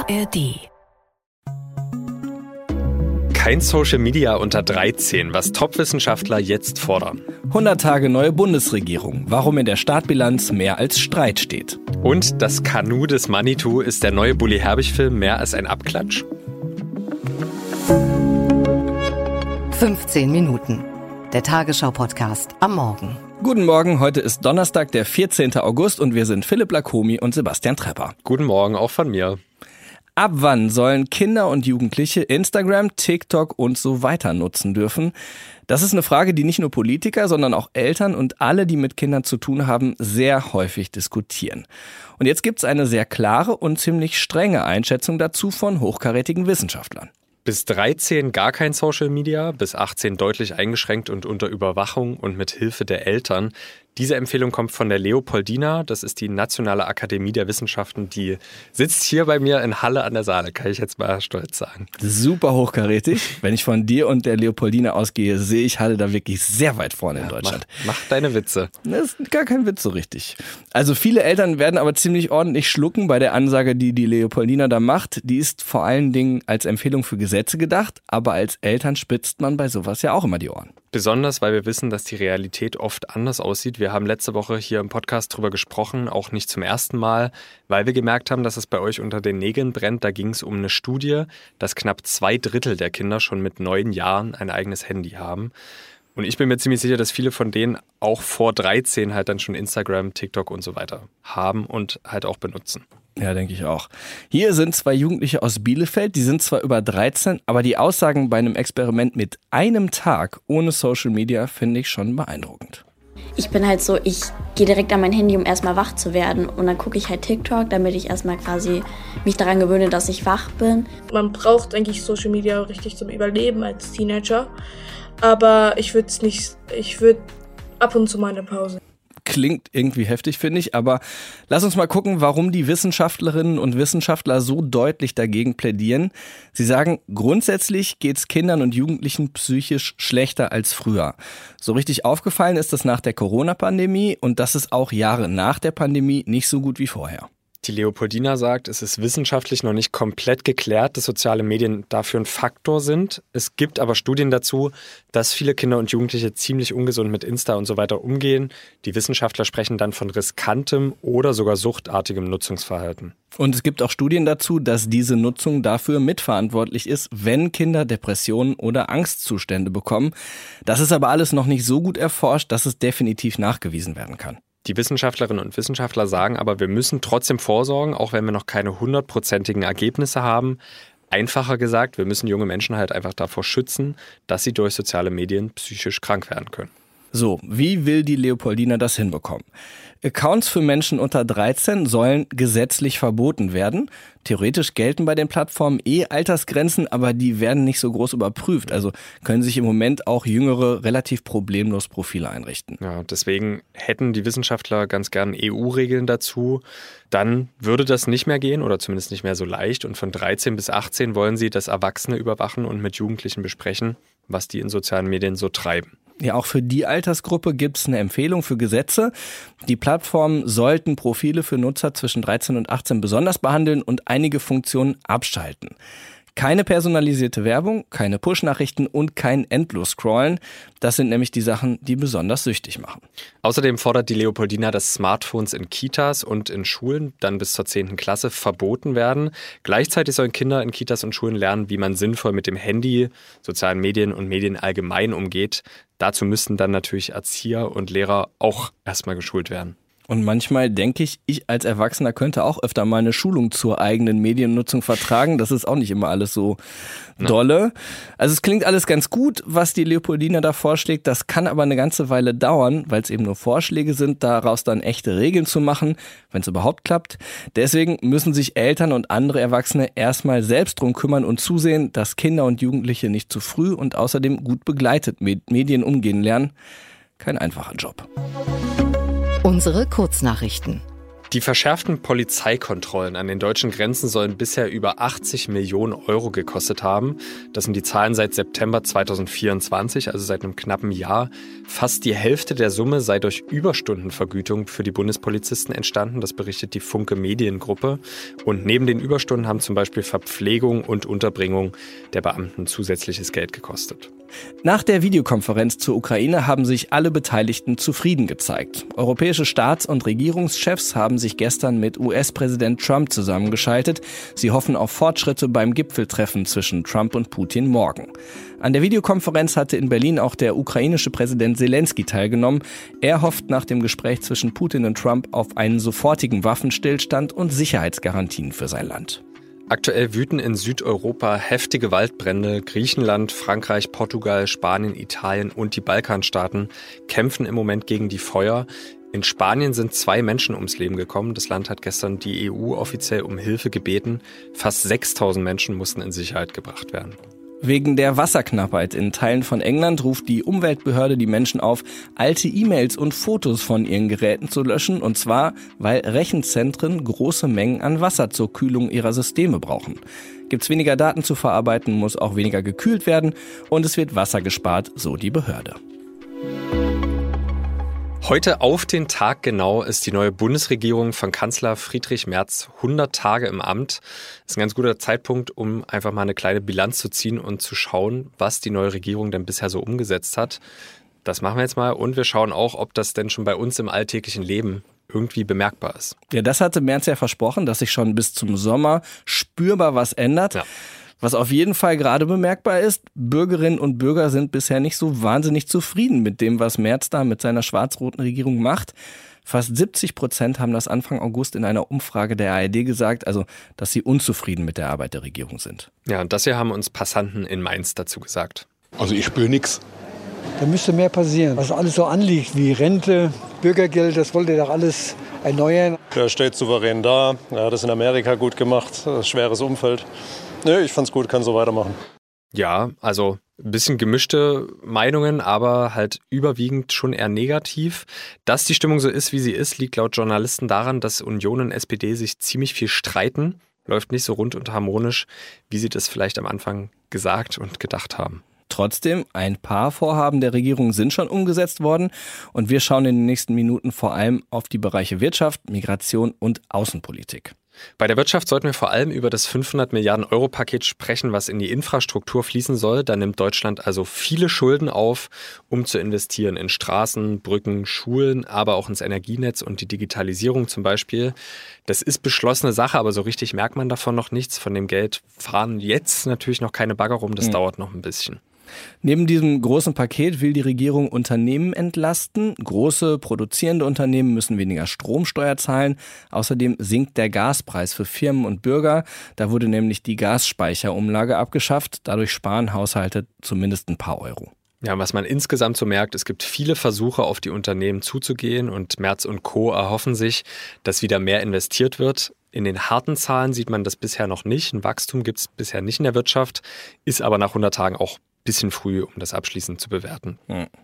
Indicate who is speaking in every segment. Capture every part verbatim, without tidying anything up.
Speaker 1: A R D.
Speaker 2: Kein Social Media unter dreizehn, was Top-Wissenschaftler jetzt fordern.
Speaker 3: hundert Tage neue Bundesregierung. Warum in der Startbilanz mehr als Streit steht.
Speaker 2: Und das Kanu des Manitou, ist der neue Bully Herbig-Film mehr als ein Abklatsch?
Speaker 1: fünfzehn Minuten. Der Tagesschau-Podcast am Morgen.
Speaker 3: Guten Morgen, heute ist Donnerstag, der vierzehnten August und wir sind Philipp Lacomi und Sebastian Trepper.
Speaker 2: Guten Morgen auch von mir.
Speaker 3: Ab wann sollen Kinder und Jugendliche Instagram, TikTok und so weiter nutzen dürfen? Das ist eine Frage, die nicht nur Politiker, sondern auch Eltern und alle, die mit Kindern zu tun haben, sehr häufig diskutieren. Und jetzt gibt's eine sehr klare und ziemlich strenge Einschätzung dazu von hochkarätigen Wissenschaftlern.
Speaker 2: Bis dreizehn gar kein Social Media, bis achtzehn deutlich eingeschränkt und unter Überwachung und mit Hilfe der Eltern. Diese Empfehlung kommt von der Leopoldina, das ist die Nationale Akademie der Wissenschaften, die sitzt hier bei mir in Halle an der Saale, kann ich jetzt mal stolz sagen.
Speaker 3: Super hochkarätig. Wenn ich von dir und der Leopoldina ausgehe, sehe ich Halle da wirklich sehr weit vorne in Deutschland.
Speaker 2: Mach, mach deine Witze.
Speaker 3: Das ist gar kein Witz so richtig. Also viele Eltern werden aber ziemlich ordentlich schlucken bei der Ansage, die die Leopoldina da macht. Die ist vor allen Dingen als Empfehlung für Gesetze gedacht, aber als Eltern spitzt man bei sowas ja auch immer die Ohren.
Speaker 2: Besonders, weil wir wissen, dass die Realität oft anders aussieht. Wir haben letzte Woche hier im Podcast drüber gesprochen, auch nicht zum ersten Mal, weil wir gemerkt haben, dass es bei euch unter den Nägeln brennt. Da ging es um eine Studie, dass knapp zwei Drittel der Kinder schon mit neun Jahren ein eigenes Handy haben. Und ich bin mir ziemlich sicher, dass viele von denen auch vor dreizehn halt dann schon Instagram, TikTok und so weiter haben und halt auch benutzen.
Speaker 3: Ja, denke ich auch. Hier sind zwei Jugendliche aus Bielefeld, die sind zwar über dreizehn, aber die Aussagen bei einem Experiment mit einem Tag ohne Social Media finde ich schon beeindruckend.
Speaker 4: Ich bin halt so, ich gehe direkt an mein Handy, um erstmal wach zu werden. Und dann gucke ich halt TikTok, damit ich erstmal quasi mich daran gewöhne, dass ich wach bin.
Speaker 5: Man braucht eigentlich Social Media richtig zum Überleben als Teenager. Aber ich würde es nicht, ich würde ab und zu mal eine Pause.
Speaker 3: Klingt irgendwie heftig, finde ich, aber lass uns mal gucken, warum die Wissenschaftlerinnen und Wissenschaftler so deutlich dagegen plädieren. Sie sagen, grundsätzlich geht's Kindern und Jugendlichen psychisch schlechter als früher. So richtig aufgefallen ist das nach der Corona-Pandemie und das ist auch Jahre nach der Pandemie nicht so gut wie vorher.
Speaker 2: Die Leopoldina sagt, es ist wissenschaftlich noch nicht komplett geklärt, dass soziale Medien dafür ein Faktor sind. Es gibt aber Studien dazu, dass viele Kinder und Jugendliche ziemlich ungesund mit Insta und so weiter umgehen. Die Wissenschaftler sprechen dann von riskantem oder sogar suchtartigem Nutzungsverhalten.
Speaker 3: Und es gibt auch Studien dazu, dass diese Nutzung dafür mitverantwortlich ist, wenn Kinder Depressionen oder Angstzustände bekommen. Das ist aber alles noch nicht so gut erforscht, dass es definitiv nachgewiesen werden kann.
Speaker 2: Die Wissenschaftlerinnen und Wissenschaftler sagen aber, wir müssen trotzdem vorsorgen, auch wenn wir noch keine hundertprozentigen Ergebnisse haben. Einfacher gesagt, wir müssen junge Menschen halt einfach davor schützen, dass sie durch soziale Medien psychisch krank werden können.
Speaker 3: So, wie will die Leopoldina das hinbekommen? Accounts für Menschen unter dreizehn sollen gesetzlich verboten werden. Theoretisch gelten bei den Plattformen eh Altersgrenzen, aber die werden nicht so groß überprüft. Also können sich im Moment auch Jüngere relativ problemlos Profile einrichten.
Speaker 2: Ja, deswegen hätten die Wissenschaftler ganz gern E U-Regeln dazu. Dann würde das nicht mehr gehen oder zumindest nicht mehr so leicht. Und von dreizehn bis achtzehn wollen sie, dass Erwachsene überwachen und mit Jugendlichen besprechen, was die in sozialen Medien so treiben.
Speaker 3: Ja, auch für die Altersgruppe gibt es eine Empfehlung für Gesetze. Die Plattformen sollten Profile für Nutzer zwischen dreizehn und achtzehn besonders behandeln und einige Funktionen abschalten. Keine personalisierte Werbung, keine Push-Nachrichten und kein Endlos-Scrollen. Das sind nämlich die Sachen, die besonders süchtig machen.
Speaker 2: Außerdem fordert die Leopoldina, dass Smartphones in Kitas und in Schulen dann bis zur zehnten Klasse verboten werden. Gleichzeitig sollen Kinder in Kitas und Schulen lernen, wie man sinnvoll mit dem Handy, sozialen Medien und Medien allgemein umgeht. Dazu müssten dann natürlich Erzieher und Lehrer auch erstmal geschult werden.
Speaker 3: Und manchmal denke ich, ich als Erwachsener könnte auch öfter mal eine Schulung zur eigenen Mediennutzung vertragen. Das ist auch nicht immer alles so dolle. Also es klingt alles ganz gut, was die Leopoldina da vorschlägt. Das kann aber eine ganze Weile dauern, weil es eben nur Vorschläge sind, daraus dann echte Regeln zu machen, wenn es überhaupt klappt. Deswegen müssen sich Eltern und andere Erwachsene erstmal selbst drum kümmern und zusehen, dass Kinder und Jugendliche nicht zu früh und außerdem gut begleitet mit Medien umgehen lernen. Kein einfacher Job.
Speaker 1: Unsere Kurznachrichten.
Speaker 2: Die verschärften Polizeikontrollen an den deutschen Grenzen sollen bisher über achtzig Millionen Euro gekostet haben. Das sind die Zahlen seit September zweitausendvierundzwanzig, also seit einem knappen Jahr. Fast die Hälfte der Summe sei durch Überstundenvergütung für die Bundespolizisten entstanden. Das berichtet die Funke Mediengruppe. Und neben den Überstunden haben zum Beispiel Verpflegung und Unterbringung der Beamten zusätzliches Geld gekostet.
Speaker 3: Nach der Videokonferenz zur Ukraine haben sich alle Beteiligten zufrieden gezeigt. Europäische Staats- und Regierungschefs haben sich gestern mit U S-Präsident Trump zusammengeschaltet. Sie hoffen auf Fortschritte beim Gipfeltreffen zwischen Trump und Putin morgen. An der Videokonferenz hatte in Berlin auch der ukrainische Präsident Selenskyj teilgenommen. Er hofft nach dem Gespräch zwischen Putin und Trump auf einen sofortigen Waffenstillstand und Sicherheitsgarantien für sein Land.
Speaker 2: Aktuell wüten in Südeuropa heftige Waldbrände. Griechenland, Frankreich, Portugal, Spanien, Italien und die Balkanstaaten kämpfen im Moment gegen die Feuer. In Spanien sind zwei Menschen ums Leben gekommen. Das Land hat gestern die E U offiziell um Hilfe gebeten. Fast sechstausend Menschen mussten in Sicherheit gebracht werden.
Speaker 3: Wegen der Wasserknappheit in Teilen von England ruft die Umweltbehörde die Menschen auf, alte E-Mails und Fotos von ihren Geräten zu löschen. Und zwar, weil Rechenzentren große Mengen an Wasser zur Kühlung ihrer Systeme brauchen. Gibt's weniger Daten zu verarbeiten, muss auch weniger gekühlt werden und es wird Wasser gespart, so die Behörde.
Speaker 2: Heute auf den Tag genau ist die neue Bundesregierung von Kanzler Friedrich Merz hundert Tage im Amt. Das ist ein ganz guter Zeitpunkt, um einfach mal eine kleine Bilanz zu ziehen und zu schauen, was die neue Regierung denn bisher so umgesetzt hat. Das machen wir jetzt mal und wir schauen auch, ob das denn schon bei uns im alltäglichen Leben irgendwie bemerkbar ist.
Speaker 3: Ja, das hatte Merz ja versprochen, dass sich schon bis zum Sommer spürbar was ändert. Ja. Was auf jeden Fall gerade bemerkbar ist, Bürgerinnen und Bürger sind bisher nicht so wahnsinnig zufrieden mit dem, was Merz da mit seiner schwarz-roten Regierung macht. Fast siebzig Prozent haben das Anfang August in einer Umfrage der A R D gesagt, also dass sie unzufrieden mit der Arbeit der Regierung sind.
Speaker 2: Ja, und das hier haben uns Passanten in Mainz dazu gesagt.
Speaker 6: Also ich spüre nichts.
Speaker 7: Da müsste mehr passieren, was alles so anliegt, wie Rente, Bürgergeld, das wollte er doch alles erneuern.
Speaker 8: Er steht souverän da, er hat das in Amerika gut gemacht, das schweres Umfeld. Nö, ich fand's gut, kann so weitermachen.
Speaker 2: Ja, also ein bisschen gemischte Meinungen, aber halt überwiegend schon eher negativ. Dass die Stimmung so ist, wie sie ist, liegt laut Journalisten daran, dass Union und S P D sich ziemlich viel streiten. Läuft nicht so rund und harmonisch, wie sie das vielleicht am Anfang gesagt und gedacht haben.
Speaker 3: Trotzdem, ein paar Vorhaben der Regierung sind schon umgesetzt worden und wir schauen in den nächsten Minuten vor allem auf die Bereiche Wirtschaft, Migration und Außenpolitik.
Speaker 2: Bei der Wirtschaft sollten wir vor allem über das fünfhundert Milliarden Euro Paket sprechen, was in die Infrastruktur fließen soll. Da nimmt Deutschland also viele Schulden auf, um zu investieren in Straßen, Brücken, Schulen, aber auch ins Energienetz und die Digitalisierung zum Beispiel. Das ist beschlossene Sache, aber so richtig merkt man davon noch nichts. Von dem Geld fahren jetzt natürlich noch keine Bagger rum, das mhm. dauert noch ein bisschen.
Speaker 3: Neben diesem großen Paket will die Regierung Unternehmen entlasten. Große produzierende Unternehmen müssen weniger Stromsteuer zahlen. Außerdem sinkt der Gaspreis für Firmen und Bürger. Da wurde nämlich die Gasspeicherumlage abgeschafft. Dadurch sparen Haushalte zumindest ein paar Euro.
Speaker 2: Ja, was man insgesamt so merkt, es gibt viele Versuche, auf die Unternehmen zuzugehen und Merz und Co. erhoffen sich, dass wieder mehr investiert wird. In den harten Zahlen sieht man das bisher noch nicht. Ein Wachstum gibt es bisher nicht in der Wirtschaft, ist aber nach hundert Tagen auch bisschen früh, um das abschließend zu bewerten.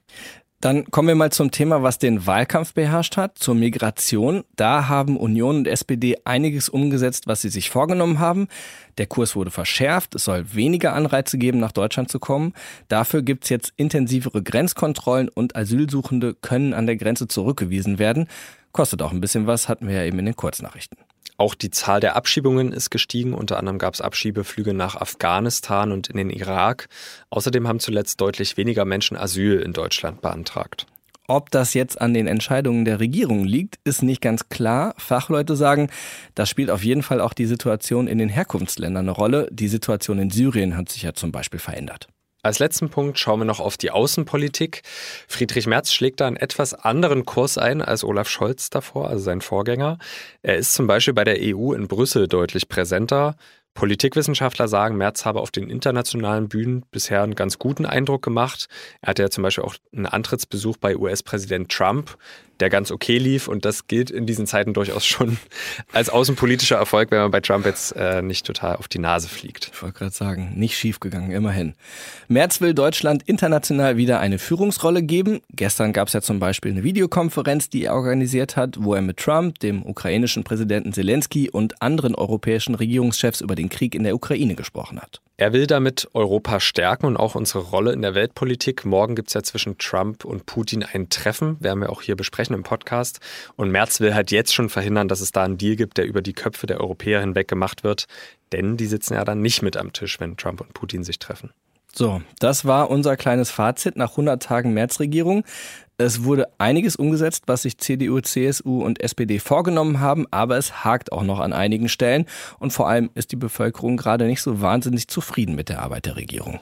Speaker 3: Dann kommen wir mal zum Thema, was den Wahlkampf beherrscht hat, zur Migration. Da haben Union und S P D einiges umgesetzt, was sie sich vorgenommen haben. Der Kurs wurde verschärft, es soll weniger Anreize geben, nach Deutschland zu kommen. Dafür gibt es jetzt intensivere Grenzkontrollen und Asylsuchende können an der Grenze zurückgewiesen werden. Kostet auch ein bisschen was, hatten wir ja eben in den Kurznachrichten.
Speaker 2: Auch die Zahl der Abschiebungen ist gestiegen. Unter anderem gab es Abschiebeflüge nach Afghanistan und in den Irak. Außerdem haben zuletzt deutlich weniger Menschen Asyl in Deutschland beantragt.
Speaker 3: Ob das jetzt an den Entscheidungen der Regierung liegt, ist nicht ganz klar. Fachleute sagen, das spielt auf jeden Fall auch die Situation in den Herkunftsländern eine Rolle. Die Situation in Syrien hat sich ja zum Beispiel verändert.
Speaker 2: Als letzten Punkt schauen wir noch auf die Außenpolitik. Friedrich Merz schlägt da einen etwas anderen Kurs ein als Olaf Scholz davor, also sein Vorgänger. Er ist zum Beispiel bei der E U in Brüssel deutlich präsenter. Politikwissenschaftler sagen, Merz habe auf den internationalen Bühnen bisher einen ganz guten Eindruck gemacht. Er hatte ja zum Beispiel auch einen Antrittsbesuch bei U S-Präsident Trump, der ganz okay lief. Und das gilt in diesen Zeiten durchaus schon als außenpolitischer Erfolg, wenn man bei Trump jetzt äh, nicht total auf die Nase fliegt.
Speaker 3: Ich wollte gerade sagen, nicht schief gegangen, immerhin. Merz will Deutschland international wieder eine Führungsrolle geben. Gestern gab es ja zum Beispiel eine Videokonferenz, die er organisiert hat, wo er mit Trump, dem ukrainischen Präsidenten Zelensky und anderen europäischen Regierungschefs über den Krieg in der Ukraine gesprochen hat.
Speaker 2: Er will damit Europa stärken und auch unsere Rolle in der Weltpolitik. Morgen gibt es ja zwischen Trump und Putin ein Treffen, werden wir auch hier besprechen im Podcast. Und Merz will halt jetzt schon verhindern, dass es da einen Deal gibt, der über die Köpfe der Europäer hinweg gemacht wird. Denn die sitzen ja dann nicht mit am Tisch, wenn Trump und Putin sich treffen.
Speaker 3: So, das war unser kleines Fazit nach hundert Tagen Merz-Regierung. Es wurde einiges umgesetzt, was sich C D U, C S U und S P D vorgenommen haben, aber es hakt auch noch an einigen Stellen. Und vor allem ist die Bevölkerung gerade nicht so wahnsinnig zufrieden mit der Arbeit der Regierung.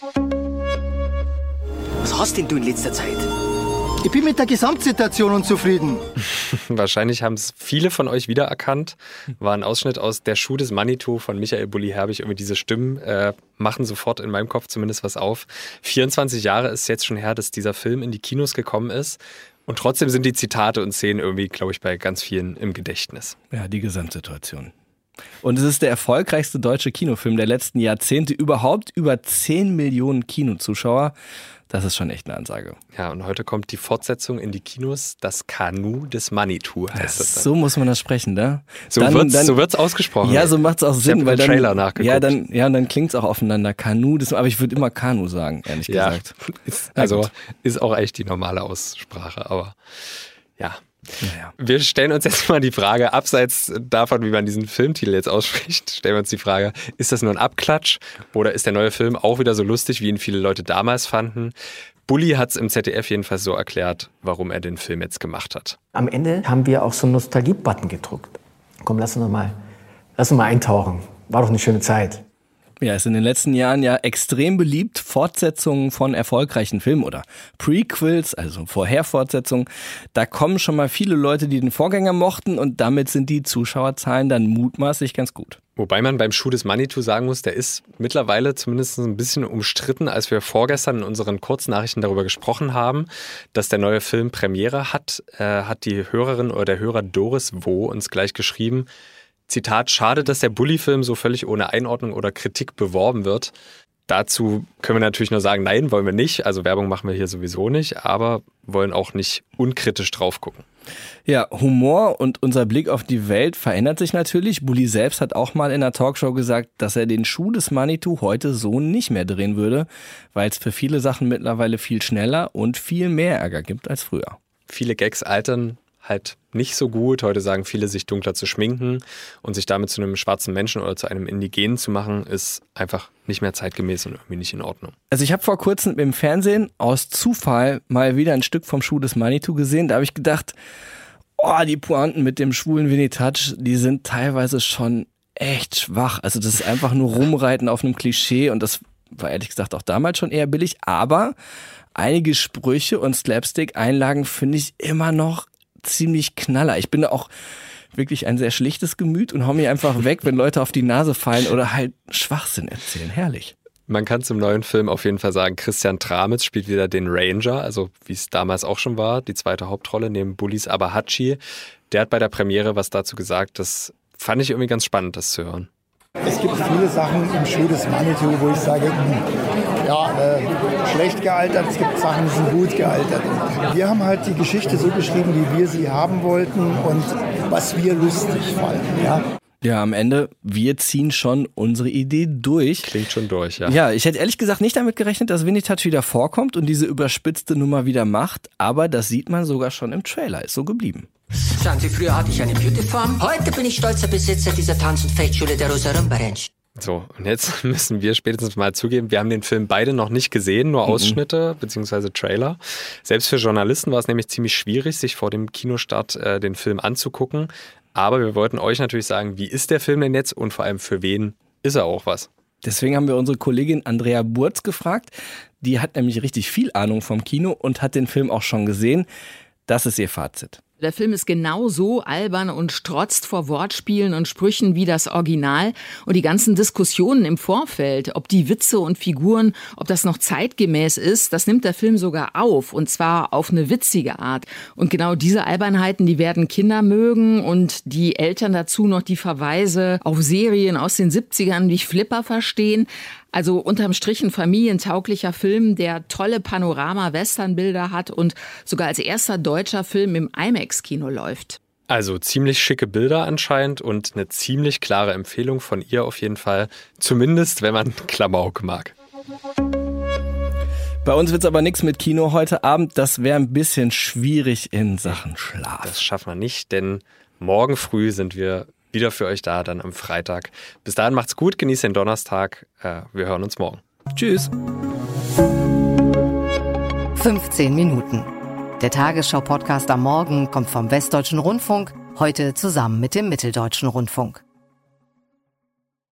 Speaker 6: Was hast denn du in letzter Zeit? Ich bin mit der Gesamtsituation unzufrieden.
Speaker 2: Wahrscheinlich haben es viele von euch wiedererkannt. War ein Ausschnitt aus Der Schuh des Manitou von Michael Bulli-Herbig. Irgendwie diese Stimmen äh, machen sofort in meinem Kopf zumindest was auf. vierundzwanzig Jahre ist jetzt schon her, dass dieser Film in die Kinos gekommen ist. Und trotzdem sind die Zitate und Szenen irgendwie, glaube ich, bei ganz vielen im Gedächtnis.
Speaker 3: Ja, die Gesamtsituation. Und es ist der erfolgreichste deutsche Kinofilm der letzten Jahrzehnte. Überhaupt über zehn Millionen Kinozuschauer. Das ist schon echt eine Ansage.
Speaker 2: Ja, und heute kommt die Fortsetzung in die Kinos, das Kanu des Manitou heißt
Speaker 3: ja,
Speaker 2: das dann.
Speaker 3: So muss man das sprechen, ne?
Speaker 2: So wird es so wird's ausgesprochen.
Speaker 3: Ja, so macht es auch Sinn.
Speaker 2: Ich
Speaker 3: weil
Speaker 2: den
Speaker 3: dann,
Speaker 2: Trailer nachgeguckt.
Speaker 3: Ja, dann, ja, dann klingt es auch aufeinander. Kanu, das, aber ich würde immer Kanu sagen, ehrlich
Speaker 2: ja,
Speaker 3: gesagt.
Speaker 2: Ist, also ist auch echt die normale Aussprache, aber ja.
Speaker 3: Naja.
Speaker 2: Wir stellen uns jetzt mal die Frage, abseits davon, wie man diesen Filmtitel jetzt ausspricht, stellen wir uns die Frage, ist das nur ein Abklatsch oder ist der neue Film auch wieder so lustig, wie ihn viele Leute damals fanden? Bulli hat es im Z D F jedenfalls so erklärt, warum er den Film jetzt gemacht hat.
Speaker 9: Am Ende haben wir auch so einen Nostalgie-Button gedruckt. Komm, lass uns mal, lass uns mal eintauchen. War doch eine schöne Zeit.
Speaker 3: Ja, ist in den letzten Jahren ja extrem beliebt, Fortsetzungen von erfolgreichen Filmen oder Prequels, also Vorherfortsetzungen. Da kommen schon mal viele Leute, die den Vorgänger mochten und damit sind die Zuschauerzahlen dann mutmaßlich ganz gut.
Speaker 2: Wobei man beim Schuh des Manitou sagen muss, der ist mittlerweile zumindest ein bisschen umstritten, als wir vorgestern in unseren Kurznachrichten darüber gesprochen haben, dass der neue Film Premiere hat, äh, hat die Hörerin oder der Hörer Doris Wo uns gleich geschrieben, Zitat, schade, dass der Bulli-Film so völlig ohne Einordnung oder Kritik beworben wird. Dazu können wir natürlich nur sagen, nein, wollen wir nicht. Also Werbung machen wir hier sowieso nicht, aber wollen auch nicht unkritisch drauf gucken.
Speaker 3: Ja, Humor und unser Blick auf die Welt verändert sich natürlich. Bulli selbst hat auch mal in einer Talkshow gesagt, dass er den Schuh des Manitou heute so nicht mehr drehen würde, weil es für viele Sachen mittlerweile viel schneller und viel mehr Ärger gibt als früher.
Speaker 2: Viele Gags altern halt nicht so gut. Heute sagen viele, sich dunkler zu schminken und sich damit zu einem schwarzen Menschen oder zu einem Indigenen zu machen, ist einfach nicht mehr zeitgemäß und irgendwie nicht in Ordnung.
Speaker 3: Also ich habe vor kurzem im Fernsehen aus Zufall mal wieder ein Stück vom Schuh des Manitou gesehen. Da habe ich gedacht, oh, die Pointen mit dem schwulen Vintage, die sind teilweise schon echt schwach. Also das ist einfach nur Rumreiten auf einem Klischee und das war ehrlich gesagt auch damals schon eher billig. Aber einige Sprüche und Slapstick-Einlagen finde ich immer noch ziemlich knaller. Ich bin auch wirklich ein sehr schlichtes Gemüt und hau mich einfach weg, wenn Leute auf die Nase fallen oder halt Schwachsinn erzählen. Herrlich.
Speaker 2: Man kann zum neuen Film auf jeden Fall sagen, Christian Tramitz spielt wieder den Ranger, also wie es damals auch schon war, die zweite Hauptrolle neben Bullis Abahachi. Der hat bei der Premiere was dazu gesagt, das fand ich irgendwie ganz spannend, das zu hören.
Speaker 10: Es gibt viele Sachen im Schuh des Manitou, wo ich sage, ja, äh, schlecht gealtert, es gibt Sachen, die sind gut gealtert. Wir haben halt die Geschichte so geschrieben, wie wir sie haben wollten und was wir lustig fanden, ja.
Speaker 3: Ja, am Ende, wir ziehen schon unsere Idee durch.
Speaker 2: Klingt schon durch, ja.
Speaker 3: Ja, ich hätte ehrlich gesagt nicht damit gerechnet, dass Vintage wieder vorkommt und diese überspitzte Nummer wieder macht, aber das sieht man sogar schon im Trailer, ist so geblieben.
Speaker 11: Schauen Sie, früher hatte ich eine Beauty-Farm. Heute bin ich stolzer Besitzer dieser Tanz- und Fechtschule der Rosa Rumba Ranch.
Speaker 2: So, und jetzt müssen wir spätestens mal zugeben, wir haben den Film beide noch nicht gesehen, nur Ausschnitte mhm. bzw. Trailer. Selbst für Journalisten war es nämlich ziemlich schwierig, sich vor dem Kinostart äh, den Film anzugucken. Aber wir wollten euch natürlich sagen, wie ist der Film denn jetzt und vor allem für wen ist er auch was?
Speaker 3: Deswegen haben wir unsere Kollegin Andrea Burz gefragt. Die hat nämlich richtig viel Ahnung vom Kino und hat den Film auch schon gesehen. Das ist ihr Fazit.
Speaker 12: Der Film ist genau so albern und strotzt vor Wortspielen und Sprüchen wie das Original. Und die ganzen Diskussionen im Vorfeld, ob die Witze und Figuren, ob das noch zeitgemäß ist, das nimmt der Film sogar auf. Und zwar auf eine witzige Art. Und genau diese Albernheiten, die werden Kinder mögen und die Eltern dazu noch die Verweise auf Serien aus den siebzigern wie Flipper verstehen. Also unterm Strich ein familientauglicher Film, der tolle Panorama-Western-Bilder hat und sogar als erster deutscher Film im IMAX-Kino läuft.
Speaker 2: Also ziemlich schicke Bilder anscheinend und eine ziemlich klare Empfehlung von ihr auf jeden Fall. Zumindest, wenn man Klamauk mag.
Speaker 3: Bei uns wird's aber nichts mit Kino heute Abend. Das wäre ein bisschen schwierig in Sachen Schlaf.
Speaker 2: Das schaffen wir nicht, denn morgen früh sind wir wieder für euch da, dann am Freitag. Bis dahin macht's gut, genießt den Donnerstag. Äh, wir hören uns morgen.
Speaker 3: Tschüss.
Speaker 1: fünfzehn Minuten. Der Tagesschau-Podcast am Morgen kommt vom Westdeutschen Rundfunk, heute zusammen mit dem Mitteldeutschen Rundfunk.